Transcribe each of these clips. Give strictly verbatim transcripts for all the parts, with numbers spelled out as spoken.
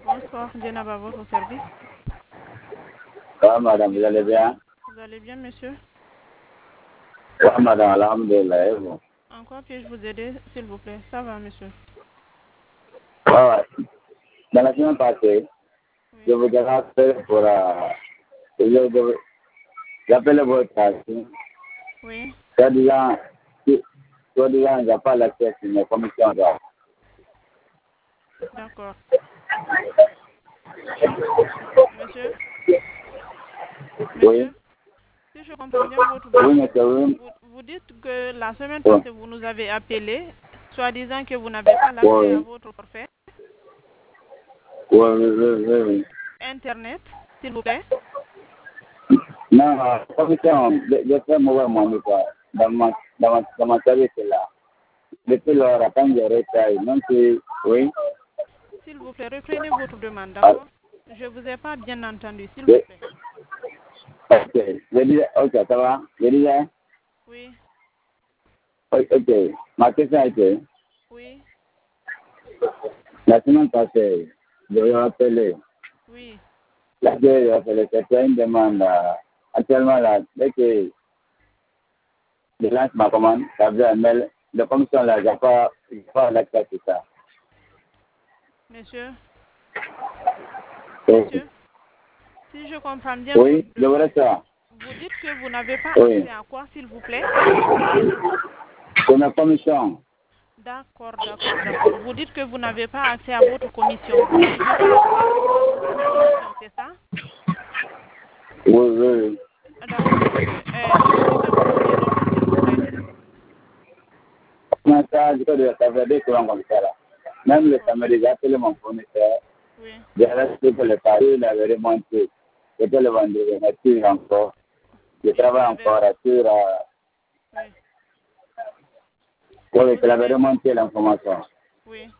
Bonsoir, Djenaba, à votre service. Ah, madame, vous allez bien? Vous allez bien, monsieur? Oui, madame, alhamdulillah, et vous? En quoi puis-je vous aider, s'il vous plaît? Ça va, monsieur? Ah, dans la semaine passée, Oui. je vous ai appelé pour... Euh, je vous- J'appelle votre avis. Oui. Soi-disant, si- soi-disant, il n'y a pas l'accès sur mes commissions d'or. D'accord. Monsieur? Oui? Monsieur? Si je comprends bien votre Oui, demande, monsieur, oui. vous, vous dites que la semaine Oui, passée, vous nous avez appelé, soi-disant que vous n'avez pas l'accès à oui, votre forfait oui, oui, oui, oui, oui. Internet, s'il vous plaît. Non, la commission, je, je fais mauvais mon quoi, dans mon, dans mon, dans mon service là. Depuis lors, quand je retraite, même si, oui, S'il vous plaît, reprenez votre demande, ah, d'accord? Je ne vous ai pas bien entendu, s'il vous je- plaît. ok, je disais, ok, ça va, je disais, Oui, ok, ma question était, oui, la semaine passée, je vais appeler, oui. là, je vais appeler, c'était une demande, euh, actuellement là, dès que je lance ma commande, ça veut un mail, la commission là, j'ai pas, j'ai pas l'accès à tout ça. Monsieur, Oui, monsieur, si je comprends bien votre oui, je voudrais demande, ça, vous dites que vous n'avez pas oui, accès à quoi, s'il vous plaît? pour ma commission, D'accord, d'accord, d'accord. Vous dites que vous n'avez pas accès à votre commission. Vous n'arrivez pas à voir votre commission, c'est ça? oui, oui, D'accord, monsieur. Euh, Expliquez-moi combien de temps, s'il vous plaît. comment ça, je peux ça fait deux courants comme ça là. Même le D'accord. samedi, j'ai appelé mon fournisseur, Oui, j'ai resté pour le pari, il avait remonté, c'était le vendredi, merci encore. Je oui, vous travaille avez... encore sur, euh, Oui, oui, vous il avait avez... remonté l'information. Oui,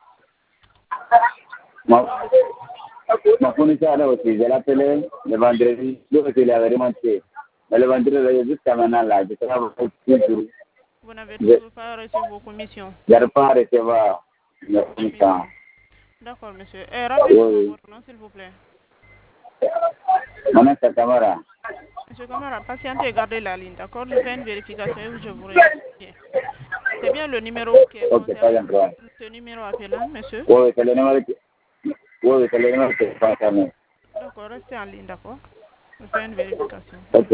Mon, d'accord, monsieur. mon fournisseur là aussi, je l'ai appelé le vendredi, lui aussi il avait remonté. Mais le vendredi, jusqu'à maintenant là, je travaille toujours. Vous n'avez Je toujours pas reçu vos commissions. n'arrive pas à recevoir le Vos fournisseur. commissions. D'accord, monsieur. Euh, Oui, Rappelez-moi oui. votre nom, s'il vous plaît. Mon nom c'est Camara. Monsieur Camara, patientez et gardez la ligne, d'accord? Je fais une vérification et je vous reviens. C'est bien le numéro qui est Ok, pas concerné, d'emploi. ce numéro appelant, monsieur? Oui, oui, c'est le numéro qui, oui, oui, c'est le numéro qui est concerné. D'accord, restez en ligne, d'accord? Je fais une vérification. Ok.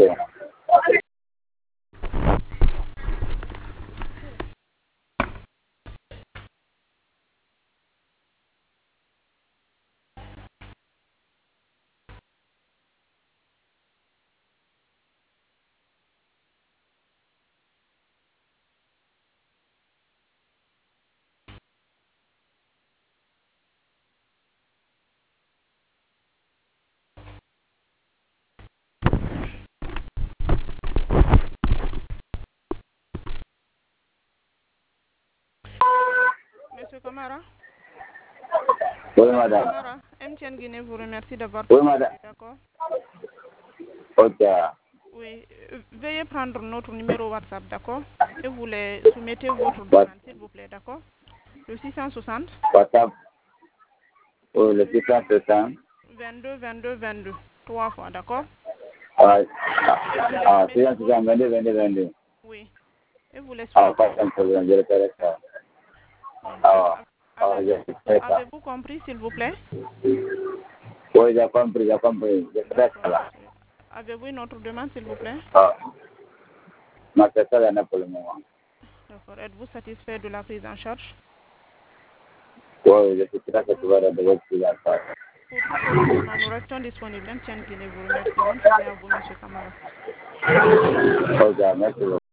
Monsieur Camara? Oui, Monsieur madame. Camara, M T N Guinée vous remercie d'avoir Oui, madame. patienté, d'accord? Ok. Oui, euh, veuillez prendre notre numéro WhatsApp, d'accord? Et vous les soumettez votre What- demande, s'il vous plaît, d'accord? Le six cent soixante, WhatsApp. Oui, le le six cent soixante. vingt-deux, vingt-deux, vingt-deux, trois fois, d'accord? Ah, Et vous les ah, soumettez six cent votre soixante, vingt-deux, demande. vingt-deux, vingt-deux. Oui, et vous les Ah, soumettez pas de votre problème, demande. je le ferai ça. Oui. Ah, A- ah, Avez-vous je ferai ça. avez-vous compris, s'il vous plaît? Oui, j'ai compris, j'ai compris. Je ferai D'accord, ça là. monsieur. Avez-vous une autre demande, s'il vous plaît? Ah, ma question est là pour le moment. D'accord. Êtes-vous satisfait de la prise en charge? Oui, je suis très Pour, tout- satisfait de votre situation. pour tout autre demande, nous restons disponibles. M T N Guinée vous remercie. Bonne journée à vous, monsieur Camara. Ok, merci beaucoup.